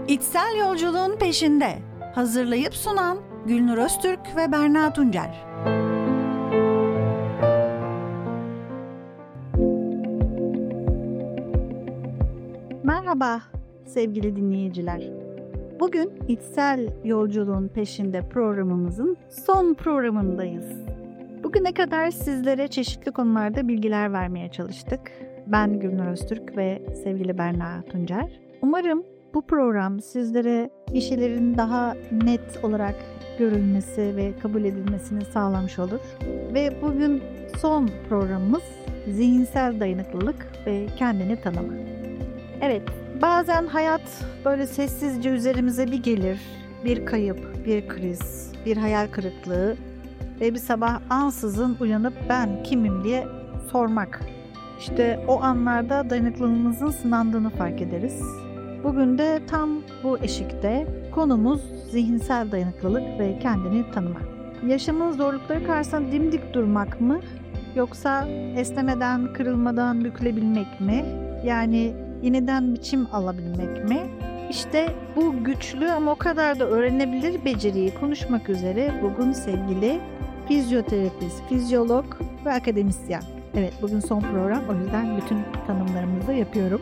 İçsel yolculuğun peşinde. Hazırlayıp sunan Gülnur Öztürk ve Berna Tuncer. Merhaba sevgili dinleyiciler. Bugün İçsel Yolculuğun Peşinde programımızın son programındayız. Bugüne kadar sizlere çeşitli konularda bilgiler vermeye çalıştık. Ben Gülnur Öztürk ve sevgili Berna Tuncer. Umarım bu program sizlere bir şeylerin daha net olarak görülmesi ve kabul edilmesini sağlamış olur. Ve bugün son programımız zihinsel dayanıklılık ve kendini tanıma. Evet, bazen hayat böyle sessizce üzerimize bir gelir. Bir kayıp, bir kriz, bir hayal kırıklığı ve bir sabah ansızın uyanıp ben kimim diye sormak. İşte o anlarda dayanıklılığımızın sınandığını fark ederiz. Bugün de tam bu eşikte konumuz zihinsel dayanıklılık ve kendini tanıma. Yaşamın zorlukları karşısında dimdik durmak mı? Yoksa esnemeden, kırılmadan bükülebilmek mi? Yani yeniden biçim alabilmek mi? İşte bu güçlü ama o kadar da öğrenebilir beceriyi konuşmak üzere bugün sevgili fizyoterapist, fizyolog ve akademisyen. Evet, bugün son program, o yüzden bütün tanımlarımızı yapıyorum.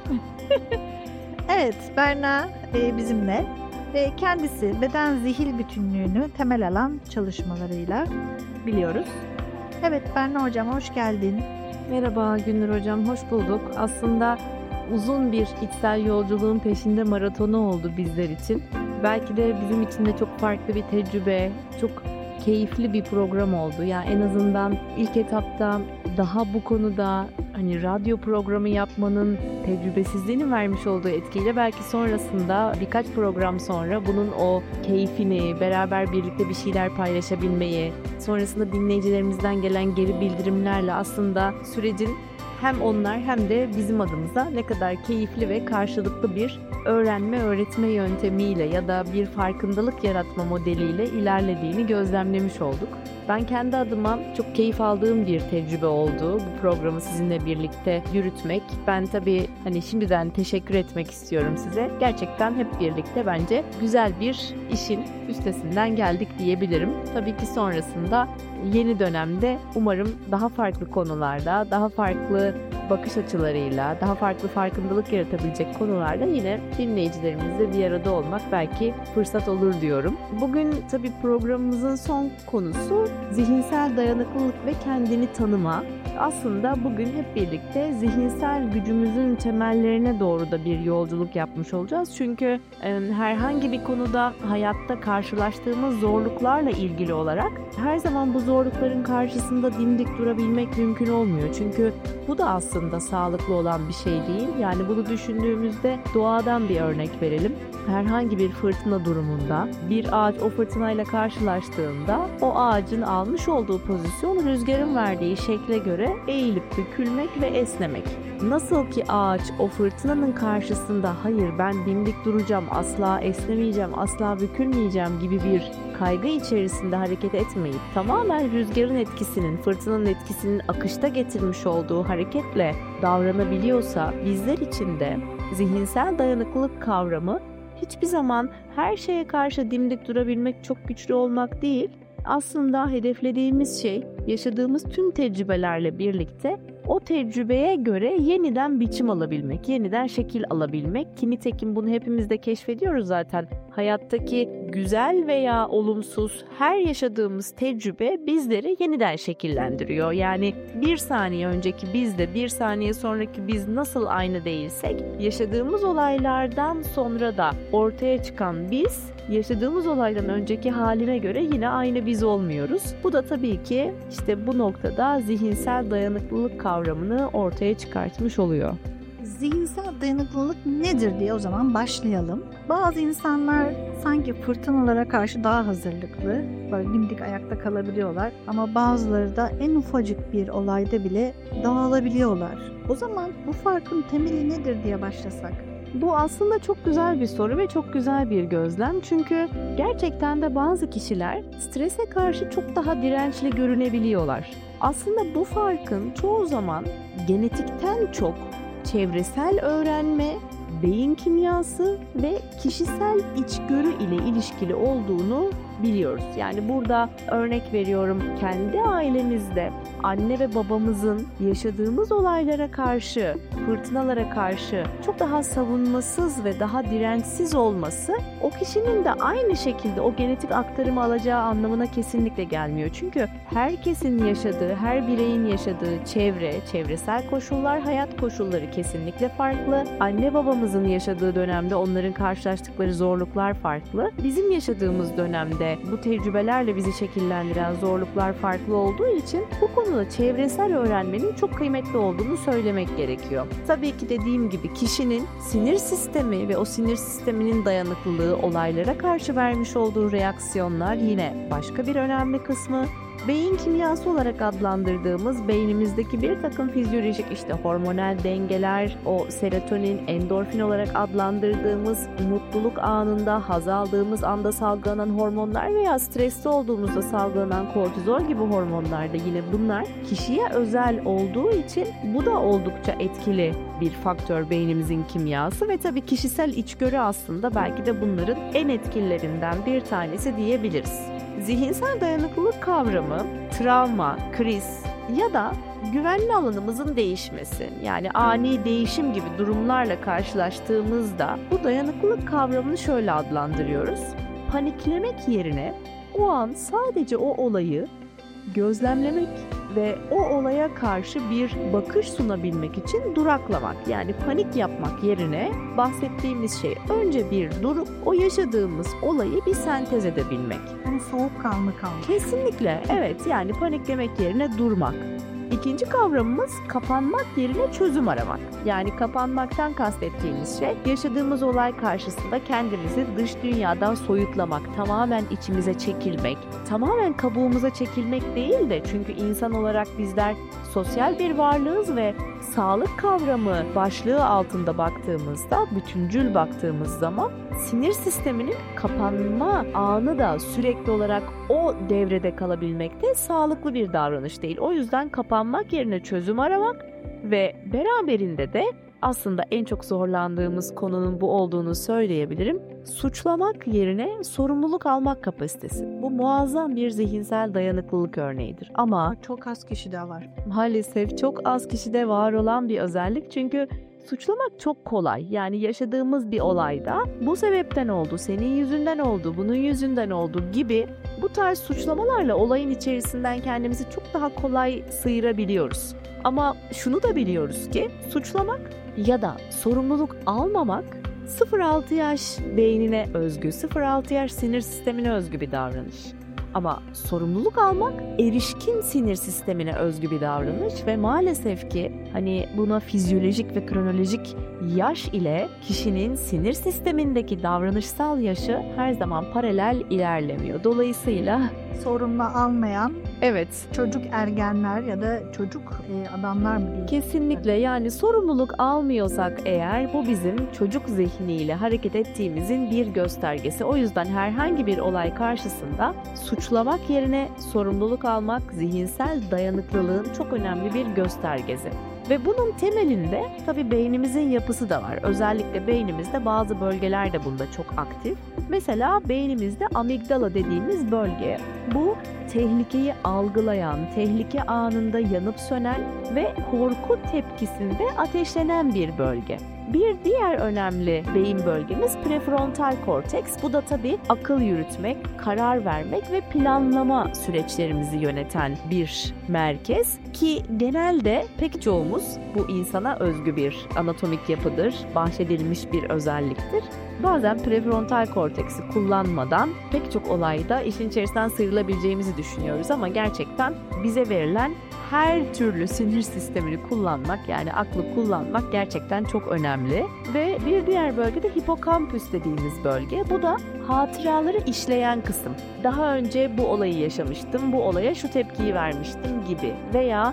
Evet, Berna bizimle ve kendisi beden zihin bütünlüğünü temel alan çalışmalarıyla biliyoruz. Evet Berna hocam, hoş geldin. Merhaba Gündür hocam, hoş bulduk. Aslında uzun bir içsel yolculuğun peşinde maratonu oldu bizler için. Belki de bizim için de çok farklı bir tecrübe, çok keyifli bir program oldu. Yani en azından ilk etapta daha bu konuda hani radyo programı yapmanın tecrübesizliğinin vermiş olduğu etkiyle belki sonrasında birkaç program sonra bunun o keyfini, beraber birlikte bir şeyler paylaşabilmeyi, sonrasında dinleyicilerimizden gelen geri bildirimlerle aslında sürecin hem onlar hem de bizim adımıza ne kadar keyifli ve karşılıklı bir öğrenme, öğretme yöntemiyle ya da bir farkındalık yaratma modeliyle ilerlediğini gözlemlemiş olduk. Ben kendi adıma çok keyif aldığım bir tecrübe oldu bu programı sizinle birlikte yürütmek. Ben tabii hani şimdiden teşekkür etmek istiyorum size. Gerçekten hep birlikte bence güzel bir işin üstesinden geldik diyebilirim. Tabii ki sonrasında yeni dönemde umarım daha farklı konularda, daha farklı bakış açılarıyla, daha farklı farkındalık yaratabilecek konularda yine dinleyicilerimizle bir arada olmak belki fırsat olur diyorum. Bugün tabii programımızın son konusu zihinsel dayanıklılık ve kendini tanıma. Aslında bugün hep birlikte zihinsel gücümüzün temellerine doğru da bir yolculuk yapmış olacağız. Çünkü herhangi bir konuda hayatta karşılaştığımız zorluklarla ilgili olarak her zaman bu zorlukların karşısında dimdik durabilmek mümkün olmuyor. Çünkü bu da aslında sağlıklı olan bir şey değil. Yani bunu düşündüğümüzde doğadan bir örnek verelim. Herhangi bir fırtına durumunda bir ağaç o fırtınayla karşılaştığında o ağacın almış olduğu pozisyon rüzgarın verdiği şekle göre eğilip bükülmek ve esnemek. Nasıl ki ağaç o fırtınanın karşısında hayır ben dimdik duracağım, asla esnemeyeceğim, asla bükülmeyeceğim gibi bir kaygı içerisinde hareket etmeyip tamamen rüzgarın etkisinin, fırtınanın etkisinin akışta getirmiş olduğu hareketle davranabiliyorsa bizler için de zihinsel dayanıklılık kavramı hiçbir zaman her şeye karşı dimdik durabilmek, çok güçlü olmak değil. Aslında hedeflediğimiz şey yaşadığımız tüm tecrübelerle birlikte o tecrübeye göre yeniden biçim alabilmek, yeniden şekil alabilmek. Ki nitekim bunu hepimiz de keşfediyoruz zaten. Hayattaki güzel veya olumsuz her yaşadığımız tecrübe bizleri yeniden şekillendiriyor. Yani bir saniye önceki biz de bir saniye sonraki biz nasıl aynı değilsek, yaşadığımız olaylardan sonra da ortaya çıkan biz, yaşadığımız olaydan önceki haline göre yine aynı biz olmuyoruz. Bu da tabii ki işte bu noktada zihinsel dayanıklılık kavramını ortaya çıkartmış oluyor. Zihinsel dayanıklılık nedir diye o zaman başlayalım. Bazı insanlar sanki fırtınalara karşı daha hazırlıklı, böyle dimdik ayakta kalabiliyorlar ama bazıları da en ufacık bir olayda bile dağılabiliyorlar. O zaman bu farkın temeli nedir diye başlasak? Bu aslında çok güzel bir soru ve çok güzel bir gözlem. Çünkü gerçekten de bazı kişiler strese karşı çok daha dirençli görünebiliyorlar. Aslında bu farkın çoğu zaman genetikten çok çevresel öğrenme, beyin kimyası ve kişisel içgörü ile ilişkili olduğunu biliyoruz. Yani burada örnek veriyorum, kendi ailemizde anne ve babamızın yaşadığımız olaylara karşı, fırtınalara karşı çok daha savunmasız ve daha dirençsiz olması o kişinin de aynı şekilde o genetik aktarımı alacağı anlamına kesinlikle gelmiyor. Çünkü herkesin yaşadığı, her bireyin yaşadığı çevresel koşullar, hayat koşulları kesinlikle farklı. Anne babamızın yaşadığı dönemde onların karşılaştıkları zorluklar farklı. Bizim yaşadığımız dönemde bu tecrübelerle bizi şekillendiren zorluklar farklı olduğu için bu konuda çevresel öğrenmenin çok kıymetli olduğunu söylemek gerekiyor. Tabii ki dediğim gibi kişinin sinir sistemi ve o sinir sisteminin dayanıklılığı, olaylara karşı vermiş olduğu reaksiyonlar yine başka bir önemli kısmı. Beyin kimyası olarak adlandırdığımız beynimizdeki bir takım fizyolojik hormonal dengeler, o serotonin, endorfin olarak adlandırdığımız mutluluk anında, haz aldığımız anda salgılanan hormonlar veya stresli olduğumuzda salgılanan kortizol gibi hormonlar da yine bunlar kişiye özel olduğu için bu da oldukça etkili bir faktör beynimizin kimyası ve tabii kişisel içgörü aslında belki de bunların en etkililerinden bir tanesi diyebiliriz. Zihinsel dayanıklılık kavramı, travma, kriz ya da güvenli alanımızın değişmesi, yani ani değişim gibi durumlarla karşılaştığımızda bu dayanıklılık kavramını şöyle adlandırıyoruz. Paniklemek yerine o an sadece o olayı gözlemlemek ve o olaya karşı bir bakış sunabilmek için duraklamak, yani panik yapmak yerine bahsettiğimiz şey önce bir durup o yaşadığımız olayı bir sentez edebilmek. Yani soğukkanlı kalmak. Kesinlikle evet, yani paniklemek yerine durmak. İkinci kavramımız kapanmak yerine çözüm aramak. Yani kapanmaktan kastettiğimiz şey yaşadığımız olay karşısında kendimizi dış dünyadan soyutlamak, tamamen içimize çekilmek, tamamen kabuğumuza çekilmek değil de çünkü insan olarak bizler sosyal bir varlığız ve sağlık kavramı başlığı altında baktığımızda, bütüncül baktığımız zaman sinir sisteminin kapanma anı da sürekli olarak o devrede kalabilmekte sağlıklı bir davranış değil. O yüzden kapanmak yerine çözüm aramak ve beraberinde de aslında en çok zorlandığımız konunun bu olduğunu söyleyebilirim. Suçlamak yerine sorumluluk almak kapasitesi. Bu muazzam bir zihinsel dayanıklılık örneğidir. Ama çok az kişide var. Maalesef çok az kişide var olan bir özellik. Çünkü suçlamak çok kolay. Yani yaşadığımız bir olayda bu sebepten oldu, senin yüzünden oldu, bunun yüzünden oldu gibi bu tarz suçlamalarla olayın içerisinden kendimizi çok daha kolay sıyırabiliyoruz. Ama şunu da biliyoruz ki suçlamak ya da sorumluluk almamak 0-6 yaş beynine özgü, 0-6 yaş sinir sistemine özgü bir davranış. Ama sorumluluk almak erişkin sinir sistemine özgü bir davranış ve maalesef ki buna fizyolojik ve kronolojik yaş ile kişinin sinir sistemindeki davranışsal yaşı her zaman paralel ilerlemiyor. Dolayısıyla sorumlu almayan evet, çocuk ergenler ya da çocuk adamlar mı diyeyim? Kesinlikle, yani sorumluluk almıyorsak eğer bu bizim çocuk zihniyle hareket ettiğimizin bir göstergesi. O yüzden herhangi bir olay karşısında suçlamak yerine sorumluluk almak zihinsel dayanıklılığın çok önemli bir göstergesi. Ve bunun temelinde tabii beynimizin yapısı da var. Özellikle beynimizde bazı bölgeler de bunda çok aktif. Mesela beynimizde amigdala dediğimiz bölge. Bu tehlikeyi algılayan, tehlike anında yanıp sönen ve korku tepkisinde ateşlenen bir bölge. Bir diğer önemli beyin bölgemiz prefrontal korteks. Bu da tabii akıl yürütmek, karar vermek ve planlama süreçlerimizi yöneten bir merkez ki genelde pek çoğumuz bu insana özgü bir anatomik yapıdır, bahşedilmiş bir özelliktir. Bazen prefrontal korteksi kullanmadan pek çok olayda işin içerisinden sıyrılabileceğimizi düşünüyoruz ama gerçekten bize verilen her türlü sinir sistemini kullanmak, yani aklı kullanmak gerçekten çok önemli. Ve bir diğer bölge de hipokampüs dediğimiz bölge. Bu da hatıraları işleyen kısım. Daha önce bu olayı yaşamıştım, bu olaya şu tepkiyi vermiştim gibi veya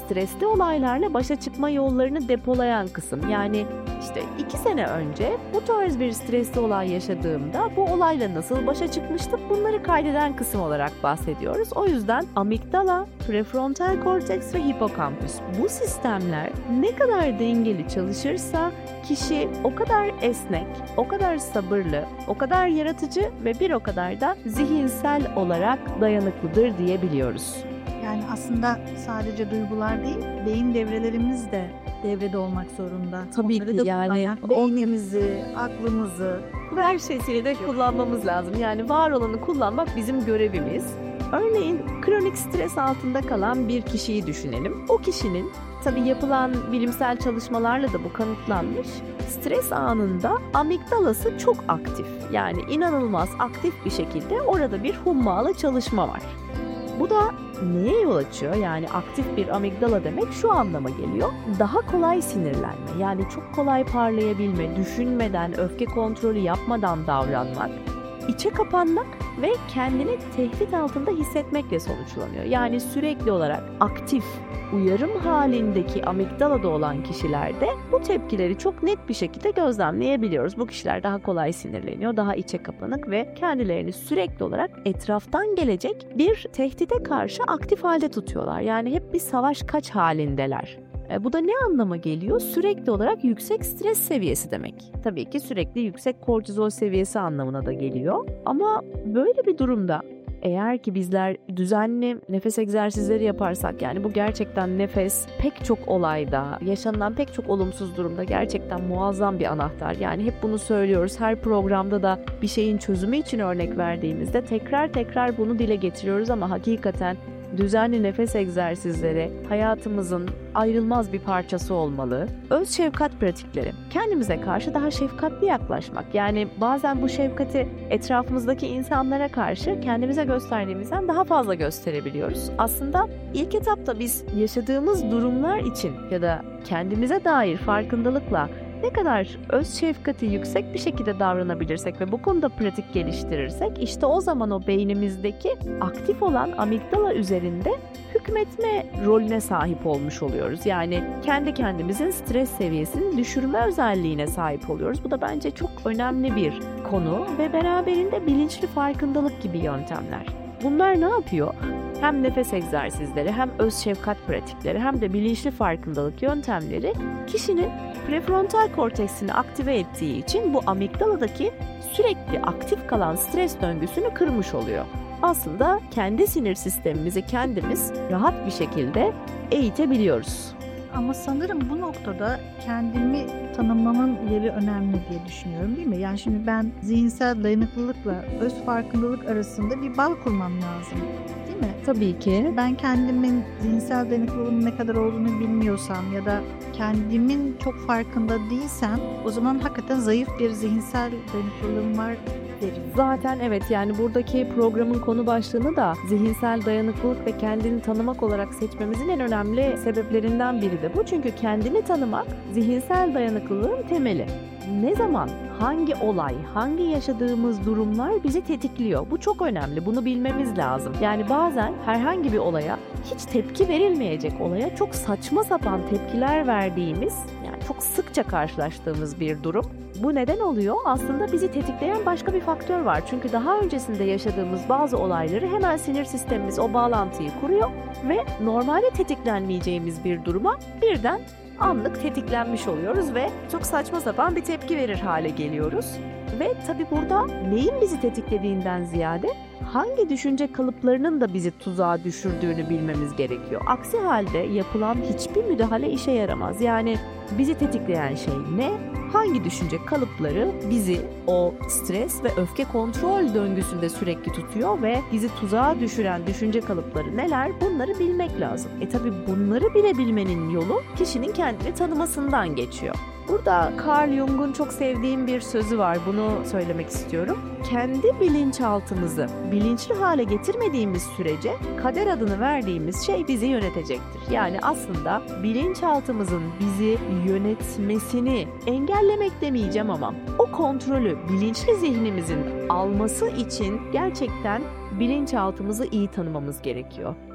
stresli olaylarla başa çıkma yollarını depolayan kısım. Yani işte 2 sene önce bu tarz bir stresli olay yaşadığımda bu olayla nasıl başa çıkmıştım, bunları kaydeden kısım olarak bahsediyoruz. O yüzden amigdala, prefrontal korteks ve hipokampüs, bu sistemler ne kadar dengeli çalışırsa kişi o kadar esnek, o kadar sabırlı, o kadar yaratıcı ve bir o kadar da zihinsel olarak dayanıklıdır diyebiliyoruz. Yani aslında sadece duygular değil, beyin devrelerimiz de devrede olmak zorunda. Tabii Onları ki, da yani kullanan, beynimizi, aklımızı. her şeyini de kullanmamız lazım. Yani var olanı kullanmak bizim görevimiz. Örneğin kronik stres altında kalan bir kişiyi düşünelim. O kişinin, tabii yapılan bilimsel çalışmalarla da bu kanıtlanmış, stres anında amigdalası çok aktif. Yani inanılmaz aktif bir şekilde orada bir hummalı çalışma var. Bu da neye yol açıyor? Yani aktif bir amigdala demek şu anlama geliyor: daha kolay sinirlenme, yani çok kolay parlayabilme, düşünmeden, öfke kontrolü yapmadan davranmak, içe kapanmak ve kendini tehdit altında hissetmekle sonuçlanıyor. Yani sürekli olarak aktif, uyarım halindeki amigdalada olan kişilerde bu tepkileri çok net bir şekilde gözlemleyebiliyoruz. Bu kişiler daha kolay sinirleniyor, daha içe kapanık ve kendilerini sürekli olarak etraftan gelecek bir tehdide karşı aktif halde tutuyorlar. Yani hep bir savaş kaç halindeler. Bu da ne anlama geliyor? Sürekli olarak yüksek stres seviyesi demek. Tabii ki sürekli yüksek kortizol seviyesi anlamına da geliyor. Ama böyle bir durumda eğer ki bizler düzenli nefes egzersizleri yaparsak, yani bu gerçekten nefes pek çok olayda, yaşanılan pek çok olumsuz durumda gerçekten muazzam bir anahtar. Yani hep bunu söylüyoruz. Her programda da bir şeyin çözümü için örnek verdiğimizde tekrar bunu dile getiriyoruz ama hakikaten düzenli nefes egzersizleri hayatımızın ayrılmaz bir parçası olmalı. Öz şefkat pratikleri. Kendimize karşı daha şefkatli yaklaşmak. Yani bazen bu şefkati etrafımızdaki insanlara karşı kendimize gösterdiğimizden daha fazla gösterebiliyoruz. Aslında ilk etapta biz yaşadığımız durumlar için ya da kendimize dair farkındalıkla ne kadar öz şefkati yüksek bir şekilde davranabilirsek ve bu konuda pratik geliştirirsek, işte o zaman o beynimizdeki aktif olan amigdala üzerinde hükmetme rolüne sahip olmuş oluyoruz. Yani kendi kendimizin stres seviyesini düşürme özelliğine sahip oluyoruz. Bu da bence çok önemli bir konu ve beraberinde bilinçli farkındalık gibi yöntemler. Bunlar ne yapıyor? Hem nefes egzersizleri, hem öz şefkat pratikleri, hem de bilinçli farkındalık yöntemleri kişinin prefrontal korteksini aktive ettiği için bu amigdaladaki sürekli aktif kalan stres döngüsünü kırmış oluyor. Aslında kendi sinir sistemimizi kendimiz rahat bir şekilde eğitebiliyoruz. Ama sanırım bu noktada kendimi tanımlamamın yeri önemli diye düşünüyorum, değil mi? Yani şimdi ben zihinsel dayanıklılıkla öz farkındalık arasında bir bağ kurmam lazım, değil mi? Tabii ki. Ben kendimin zihinsel dayanıklılığımın ne kadar olduğunu bilmiyorsam ya da kendimin çok farkında değilsem, o zaman hakikaten zayıf bir zihinsel dayanıklılığım var derim. Zaten evet, yani buradaki programın konu başlığını da zihinsel dayanıklılık ve kendini tanımak olarak seçmemizin en önemli sebeplerinden biri de bu. Çünkü kendini tanımak zihinsel dayanıklılığın temeli. Ne zaman, hangi olay, hangi yaşadığımız durumlar bizi tetikliyor? Bu çok önemli. Bunu bilmemiz lazım. Yani bazen herhangi bir olaya, hiç tepki verilmeyecek olaya çok saçma sapan tepkiler verdiğimiz, yani çok sıkça karşılaştığımız bir durum. Bu neden oluyor? Aslında bizi tetikleyen başka bir faktör var. Çünkü daha öncesinde yaşadığımız bazı olayları hemen sinir sistemimiz o bağlantıyı kuruyor ve normalde tetiklenmeyeceğimiz bir duruma birden anlık tetiklenmiş oluyoruz ve çok saçma sapan bir tepki verir hale geliyoruz. Ve tabii burada neyin bizi tetiklediğinden ziyade hangi düşünce kalıplarının da bizi tuzağa düşürdüğünü bilmemiz gerekiyor. Aksi halde yapılan hiçbir müdahale işe yaramaz. Yani bizi tetikleyen şey ne? Hangi düşünce kalıpları bizi o stres ve öfke kontrol döngüsünde sürekli tutuyor ve bizi tuzağa düşüren düşünce kalıpları neler? Bunları bilmek lazım. Tabii bunları bilebilmenin yolu kişinin kendini tanımasından geçiyor. Burada Carl Jung'un çok sevdiğim bir sözü var. Bunu söylemek istiyorum. Kendi bilinçaltımızı bilinçli hale getirmediğimiz sürece kader adını verdiğimiz şey bizi yönetecektir. Yani aslında bilinçaltımızın bizi yönetmesini engellemek demeyeceğim ama o kontrolü bilinçli zihnimizin alması için gerçekten bilinçaltımızı iyi tanımamız gerekiyor.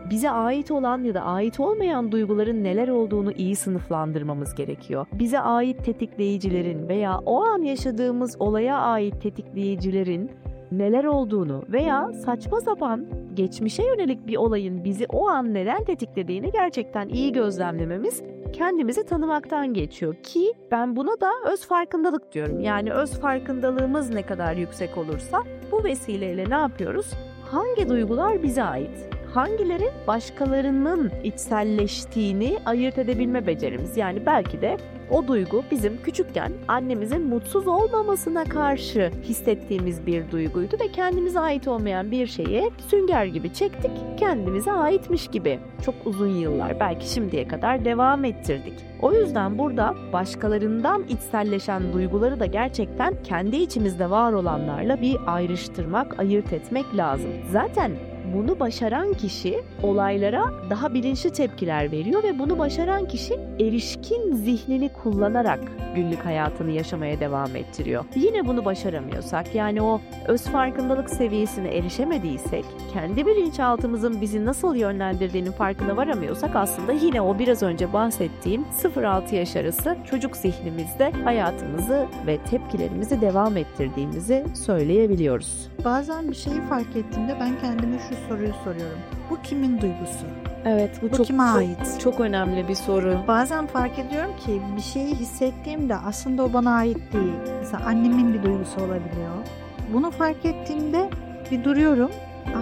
bize ait olan ya da ait olmayan duyguların neler olduğunu iyi sınıflandırmamız gerekiyor. Bize ait tetikleyicilerin veya o an yaşadığımız olaya ait tetikleyicilerin neler olduğunu veya saçma sapan geçmişe yönelik bir olayın bizi o an neden tetiklediğini gerçekten iyi gözlemlememiz kendimizi tanımaktan geçiyor ki ben buna da öz farkındalık diyorum. Yani öz farkındalığımız ne kadar yüksek olursa bu vesileyle ne yapıyoruz? Hangi duygular bize ait? Hangileri başkalarının içselleştiğini ayırt edebilme becerimiz. Yani belki de o duygu bizim küçükken annemizin mutsuz olmamasına karşı hissettiğimiz bir duyguydu ve kendimize ait olmayan bir şeye sünger gibi çektik, kendimize aitmiş gibi çok uzun yıllar, belki şimdiye kadar devam ettirdik. O yüzden burada başkalarından içselleşen duyguları da gerçekten kendi içimizde var olanlarla bir ayrıştırmak, ayırt etmek lazım. Zaten bunu başaran kişi olaylara daha bilinçli tepkiler veriyor ve bunu başaran kişi erişkin zihnini kullanarak günlük hayatını yaşamaya devam ettiriyor. Yine bunu başaramıyorsak, yani o öz farkındalık seviyesine erişemediysek, kendi bilinçaltımızın bizi nasıl yönlendirdiğinin farkına varamıyorsak aslında yine o biraz önce bahsettiğim 0-6 yaş arası çocuk zihnimizde hayatımızı ve tepkilerimizi devam ettirdiğimizi söyleyebiliyoruz. Bazen bir şeyi fark ettiğimde ben kendime şu soruyu soruyorum. Bu kimin duygusu? Evet, bu kime ait? Çok önemli bir soru. Bazen fark ediyorum ki bir şeyi hissettiğimde aslında o bana ait değil. Mesela annemin bir duygusu olabiliyor. Bunu fark ettiğimde bir duruyorum.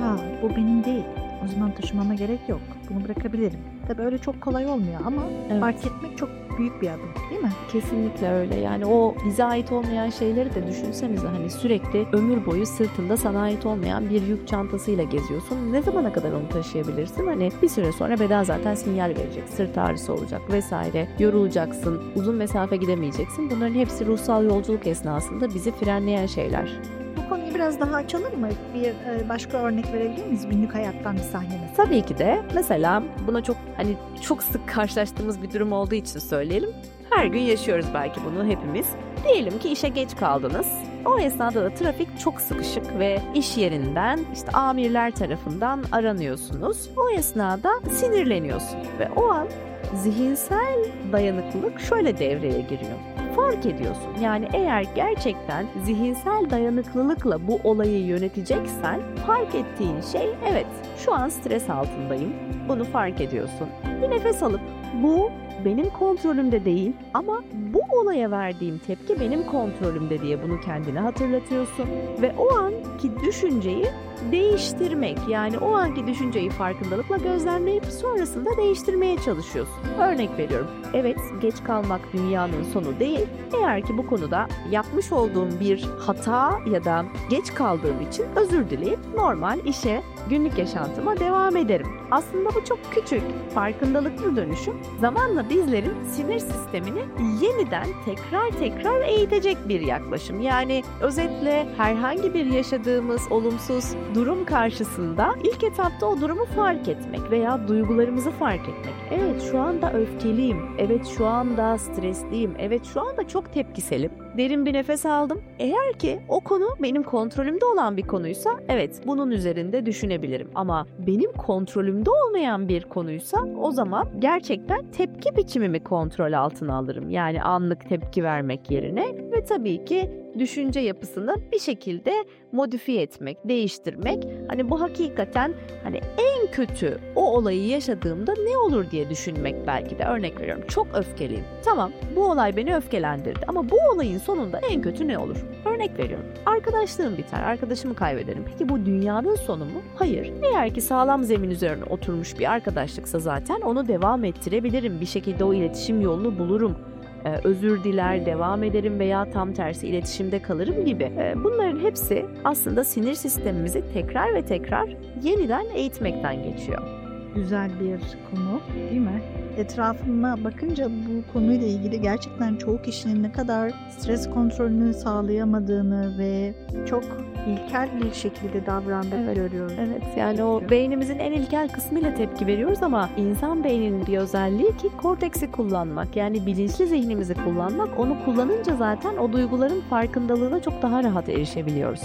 Bu benim değil. O zaman taşımama gerek yok. Bunu bırakabilirim. Tabii öyle çok kolay olmuyor ama fark etmek çok büyük bir adım, değil mi? Kesinlikle öyle. Yani o bize ait olmayan şeyleri de düşünsenize, hani sürekli ömür boyu sırtında sana ait olmayan bir yük çantasıyla geziyorsun. Ne zamana kadar onu taşıyabilirsin? Hani bir süre sonra beden zaten sinyal verecek. Sırt ağrısı olacak vesaire. Yorulacaksın. Uzun mesafe gidemeyeceksin. Bunların hepsi ruhsal yolculuk esnasında bizi frenleyen şeyler. Bu konuyu biraz daha açalım mı? Bir başka örnek verebilir miyiz? Günlük hayattan bir sahne. Tabii ki de. Mesela buna çok sık karşılaştığımız bir durum olduğu için söyleyelim. Her gün yaşıyoruz belki bunu hepimiz. Diyelim ki işe geç kaldınız. O esnada da trafik çok sıkışık ve iş yerinden amirler tarafından aranıyorsunuz. O esnada sinirleniyorsun ve o an zihinsel dayanıklılık şöyle devreye giriyor. Fark ediyorsun. Yani eğer gerçekten zihinsel dayanıklılıkla bu olayı yöneteceksen fark ettiğin şey, evet, şu an stres altındayım. Bunu fark ediyorsun. Bir nefes alıp bu benim kontrolümde değil ama bu olaya verdiğim tepki benim kontrolümde diye bunu kendine hatırlatıyorsun ve o anki düşünceyi değiştirmek, yani o anki düşünceyi farkındalıkla gözlemleyip sonrasında değiştirmeye çalışıyorsun. Örnek veriyorum. Evet, geç kalmak dünyanın sonu değil. Eğer ki bu konuda yapmış olduğum bir hata ya da geç kaldığım için özür dileyip normal işe, günlük yaşantıma devam ederim. Aslında bu çok küçük, farkındalıklı dönüşüm zamanla bizlerin sinir sistemini yeniden tekrar eğitecek bir yaklaşım. Yani özetle herhangi bir yaşadığımız olumsuz durum karşısında ilk etapta o durumu fark etmek veya duygularımızı fark etmek. Evet, şu anda öfkeliyim. Evet, şu anda stresliyim. Evet, şu anda çok tepkiselim. Derin bir nefes aldım. Eğer ki o konu benim kontrolümde olan bir konuysa, evet, bunun üzerinde düşünebilirim. Ama benim kontrolümde olmayan bir konuysa o zaman gerçekten tepki biçimimi kontrol altına alırım. Yani anlık tepki vermek yerine ve tabii ki düşünce yapısını bir şekilde modifiye etmek, değiştirmek. Hani bu hakikaten en kötü o olayı yaşadığımda ne olur diye düşünmek belki de. Örnek veriyorum, çok öfkeliyim. Tamam, bu olay beni öfkelendirdi ama bu olayın sonunda en kötü ne olur? Örnek veriyorum, arkadaşlığım biter, arkadaşımı kaybederim. Peki bu dünyanın sonu mu? Hayır. Eğer ki sağlam zemin üzerine oturmuş bir arkadaşlıksa zaten onu devam ettirebilirim. Bir şekilde o iletişim yolunu bulurum. Özür diler, devam ederim veya tam tersi iletişimde kalırım gibi. Bunların hepsi aslında sinir sistemimizi tekrar yeniden eğitmekten geçiyor. Güzel bir konu, değil mi? Etrafıma bakınca bu konuyla ilgili gerçekten çoğu kişinin ne kadar stres kontrolünü sağlayamadığını ve çok ilkel bir şekilde davrandığını görüyoruz. Evet, yani o beynimizin en ilkel kısmıyla tepki veriyoruz ama insan beyninin bir özelliği ki korteksi kullanmak, yani bilinçli zihnimizi kullanmak. Onu kullanınca zaten o duyguların farkındalığına çok daha rahat erişebiliyoruz.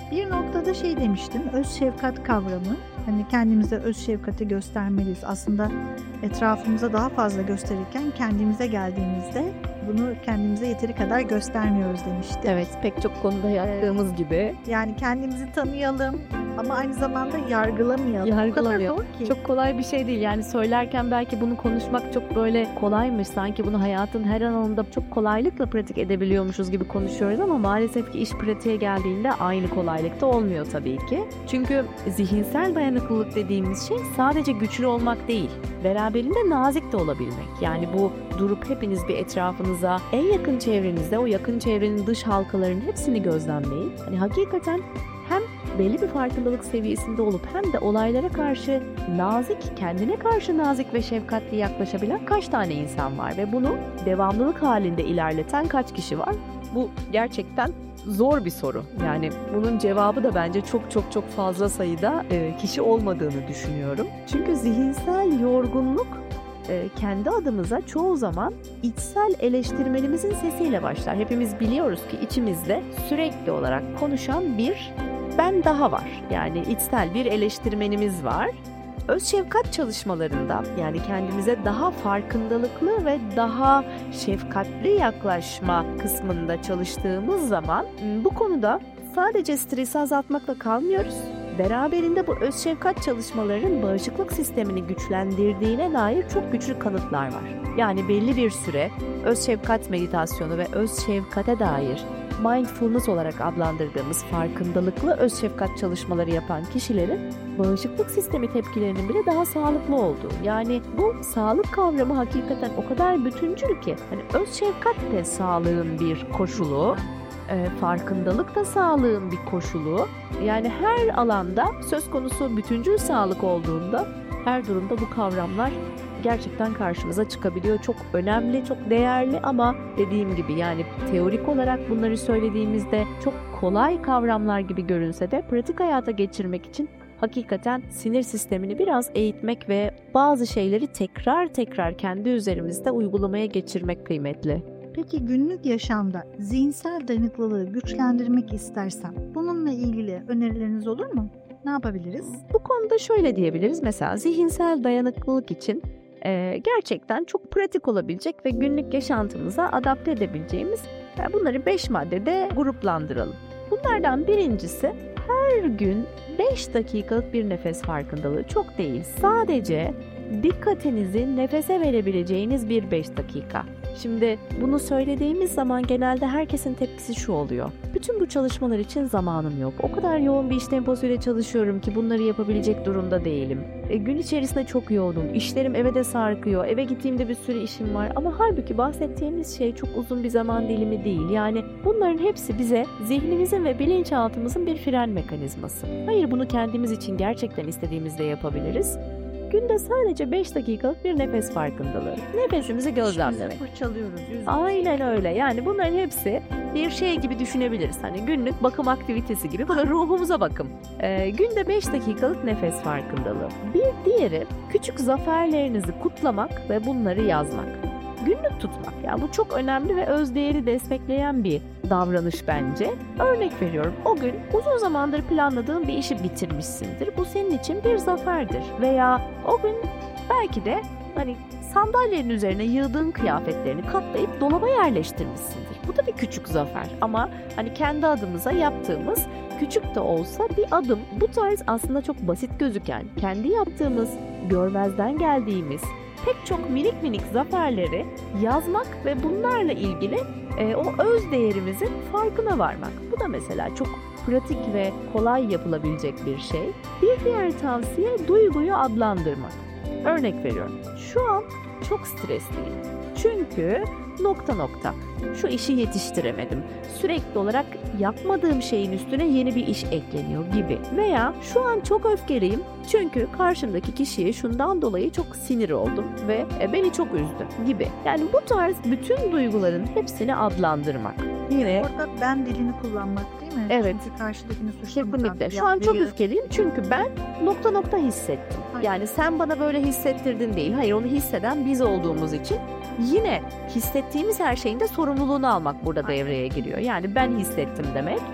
Bir noktada şey demiştin, öz şefkat kavramı. Hani kendimize öz şefkati göstermeliyiz. Aslında etrafımıza daha fazla gösterirken kendimize geldiğimizde bunu kendimize yeteri kadar göstermiyoruz demiştin. Evet, pek çok konuda yaptığımız gibi. Yani kendimizi tanıyalım ama aynı zamanda yargılamayalım. Yargılamayalım. O kadar zor ki. Çok kolay bir şey değil. Yani söylerken belki bunu konuşmak çok böyle kolaymış. Sanki bunu hayatın her alanında çok kolaylıkla pratik edebiliyormuşuz gibi konuşuyoruz ama maalesef ki iş pratiğe geldiğinde aynı kolaylıkta olmuyor tabii ki. Çünkü zihinsel dayanıklılık dediğimiz şey sadece güçlü olmak değil, beraberinde nazik de olabilmek. Yani bu durup hepiniz bir etrafınıza, en yakın çevrenizde o yakın çevrenin dış halkalarının hepsini gözlemleyin. Hani hakikaten hem belli bir farkındalık seviyesinde olup hem de olaylara karşı nazik, kendine karşı nazik ve şefkatli yaklaşabilen kaç tane insan var ve bunu devamlılık halinde ilerleten kaç kişi var? Bu gerçekten zor bir soru. Yani bunun cevabı da bence çok fazla sayıda kişi olmadığını düşünüyorum. Çünkü zihinsel yorgunluk kendi adımıza çoğu zaman içsel eleştirmenimizin sesiyle başlar. Hepimiz biliyoruz ki içimizde sürekli olarak konuşan bir ben daha var. Yani içsel bir eleştirmenimiz var. Öz şefkat çalışmalarında yani kendimize daha farkındalıklı ve daha şefkatli yaklaşma kısmında çalıştığımız zaman bu konuda sadece stresi azaltmakla kalmıyoruz. Beraberinde bu öz şefkat çalışmalarının bağışıklık sistemini güçlendirdiğine dair çok güçlü kanıtlar var. Yani belli bir süre öz şefkat meditasyonu ve öz şefkate dair mindfulness olarak adlandırdığımız farkındalıklı öz şefkat çalışmaları yapan kişilerin bağışıklık sistemi tepkilerinin bile daha sağlıklı olduğu. Yani bu sağlık kavramı hakikaten o kadar bütüncül ki hani öz şefkat de sağlığın bir koşulu, farkındalık da sağlığın bir koşulu. Yani her alanda söz konusu bütüncül sağlık olduğunda her durumda bu kavramlar gerçekten karşımıza çıkabiliyor. Çok önemli, çok değerli ama dediğim gibi yani teorik olarak bunları söylediğimizde çok kolay kavramlar gibi görünse de pratik hayata geçirmek için hakikaten sinir sistemini biraz eğitmek ve bazı şeyleri tekrar kendi üzerimizde uygulamaya geçirmek kıymetli. Peki günlük yaşamda zihinsel dayanıklılığı güçlendirmek istersem bununla ilgili önerileriniz olur mu? Ne yapabiliriz? Bu konuda şöyle diyebiliriz. Mesela zihinsel dayanıklılık için gerçekten çok pratik olabilecek ve günlük yaşantımıza adapte edebileceğimiz bunları 5 maddede gruplandıralım. Bunlardan birincisi her gün 5 dakikalık bir nefes farkındalığı. Çok değil, sadece dikkatinizi nefese verebileceğiniz bir 5 dakika. Şimdi bunu söylediğimiz zaman genelde herkesin tepkisi şu oluyor. Bütün bu çalışmalar için zamanım yok. O kadar yoğun bir iş temposuyla çalışıyorum ki bunları yapabilecek durumda değilim. Gün içerisinde çok yoğunum. İşlerim eve de sarkıyor. Eve gittiğimde bir sürü işim var. Ama halbuki bahsettiğimiz şey çok uzun bir zaman dilimi değil. Yani bunların hepsi bize zihnimizin ve bilinçaltımızın bir fren mekanizması. Hayır, bunu kendimiz için gerçekten istediğimizde yapabiliriz. Günde sadece 5 dakikalık bir nefes farkındalığı. Nefesimizi gözlemlemek. Fırçalıyoruz. Aynen öyle. Yani bunların hepsi bir şey gibi düşünebiliriz. Hani günlük bakım aktivitesi gibi. Bu da ruhumuza bakım. Günde 5 dakikalık nefes farkındalığı. Bir diğeri küçük zaferlerinizi kutlamak ve bunları yazmak. Günlük tutmak. Yani bu çok önemli ve özdeğeri destekleyen bir davranış bence. Örnek veriyorum. O gün uzun zamandır planladığın bir işi bitirmişsindir. Bu senin için bir zaferdir. Veya o gün belki de hani sandalyenin üzerine yığdığın kıyafetlerini katlayıp dolaba yerleştirmişsindir. Bu da bir küçük zafer ama hani kendi adımıza yaptığımız küçük de olsa bir adım. Bu tarz aslında çok basit gözüken, kendi yaptığımız, görmezden geldiğimiz pek çok minik zaferleri yazmak ve bunlarla ilgili o öz değerimizin farkına varmak. Bu da mesela çok pratik ve kolay yapılabilecek bir şey. Bir diğer tavsiye duyguyu adlandırmak. Örnek veriyorum. Şu an çok stresliyim. Çünkü ... Şu işi yetiştiremedim. Sürekli olarak yapmadığım şeyin üstüne yeni bir iş ekleniyor gibi. Veya şu an çok öfkeliyim. Çünkü karşımdaki kişiye şundan dolayı çok sinir oldum ve beni çok üzdü gibi. Yani bu tarz bütün duyguların hepsini adlandırmak. Yine orada ben dilini kullanmak değil mi? Evet. Çünkü karşıdakini suçlamadan. Kesinlikle. Şu an çok öfkeliyim çünkü ben ... hissettim. Yani sen bana böyle hissettirdin değil. Hayır, onu hisseden biz olduğumuz için yine hissettiğimiz her şeyin de sorumluluğunu almak burada devreye giriyor. Yani ben hissettim demek.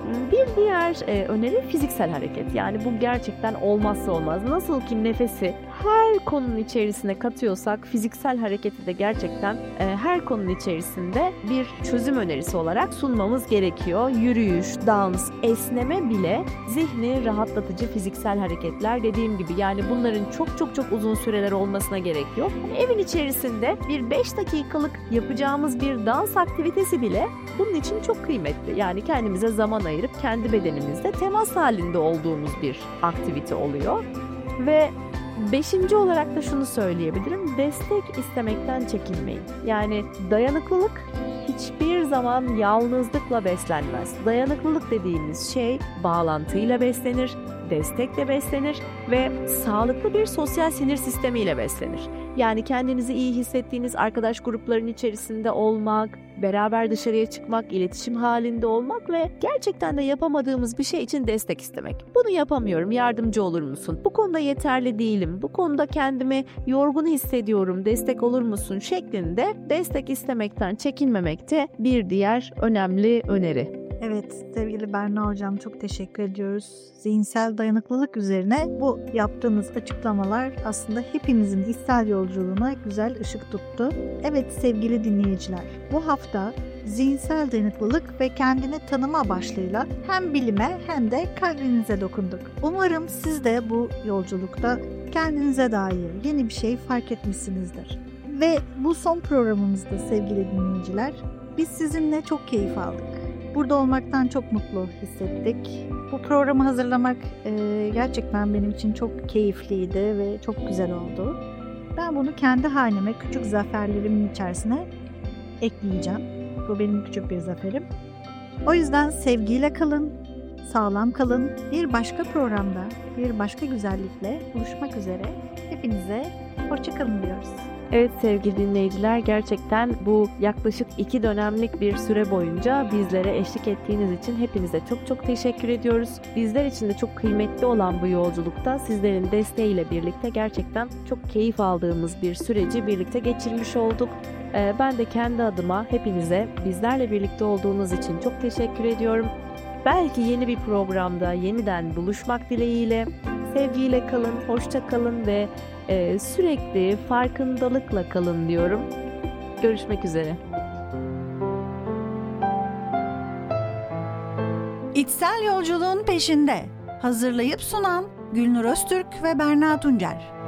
Bir diğer öneri fiziksel hareket. Yani bu gerçekten olmazsa olmaz. Nasıl ki nefesi her konunun içerisine katıyorsak fiziksel hareketi de gerçekten her konunun içerisinde bir çözüm önerisi olarak sunmamız gerekiyor. Yürüyüş, dans, esneme bile zihni rahatlatıcı fiziksel hareketler, dediğim gibi. Yani bunların çok uzun süreler olmasına gerek yok. Evin içerisinde bir 5 dakikalık yapacağımız bir dans aktivitesi bile bunun için çok kıymetli. Yani kendimize zaman ayırıp kendi bedenimizle temas halinde olduğumuz bir aktivite oluyor. Ve 5. olarak da şunu söyleyebilirim. Destek istemekten çekinmeyin. Yani dayanıklılık hiçbir zaman yalnızlıkla beslenmez. Dayanıklılık dediğimiz şey bağlantıyla beslenir, destekle beslenir ve sağlıklı bir sosyal sinir sistemiyle beslenir. Yani kendinizi iyi hissettiğiniz arkadaş gruplarının içerisinde olmak, beraber dışarıya çıkmak, iletişim halinde olmak ve gerçekten de yapamadığımız bir şey için destek istemek. Bunu yapamıyorum, yardımcı olur musun? Bu konuda yeterli değilim, bu konuda kendimi yorgun hissediyorum, destek olur musun? Şeklinde destek istemekten çekinmemek de bir diğer önemli öneri. Evet, sevgili Berna Hocam, çok teşekkür ediyoruz. Zihinsel dayanıklılık üzerine bu yaptığınız açıklamalar aslında hepimizin içsel yolculuğuna güzel ışık tuttu. Evet sevgili dinleyiciler, bu hafta zihinsel dayanıklılık ve kendini tanıma başlığıyla hem bilime hem de kalbinize dokunduk. Umarım siz de bu yolculukta kendinize dair yeni bir şey fark etmişsinizdir. Ve bu son programımızda sevgili dinleyiciler, biz sizinle çok keyif aldık. Burada olmaktan çok mutlu hissettik. Bu programı hazırlamak gerçekten benim için çok keyifliydi ve çok güzel oldu. Ben bunu kendi haneme, küçük zaferlerimin içerisine ekleyeceğim. Bu benim küçük bir zaferim. O yüzden sevgiyle kalın, sağlam kalın. Bir başka programda, bir başka güzellikle buluşmak üzere. Hepinize hoşça kalın diyoruz. Evet sevgili dinleyiciler, gerçekten bu yaklaşık 2 dönemlik bir süre boyunca bizlere eşlik ettiğiniz için hepinize çok teşekkür ediyoruz. Bizler için de çok kıymetli olan bu yolculukta sizlerin desteğiyle birlikte gerçekten çok keyif aldığımız bir süreci birlikte geçirmiş olduk. Ben de kendi adıma hepinize bizlerle birlikte olduğunuz için çok teşekkür ediyorum. Belki yeni bir programda yeniden buluşmak dileğiyle. Sevgiyle kalın, hoşça kalın ve sürekli farkındalıkla kalın diyorum. Görüşmek üzere. İçsel yolculuğun peşinde. Hazırlayıp sunan Gülnur Öztürk ve Berna Tuncer.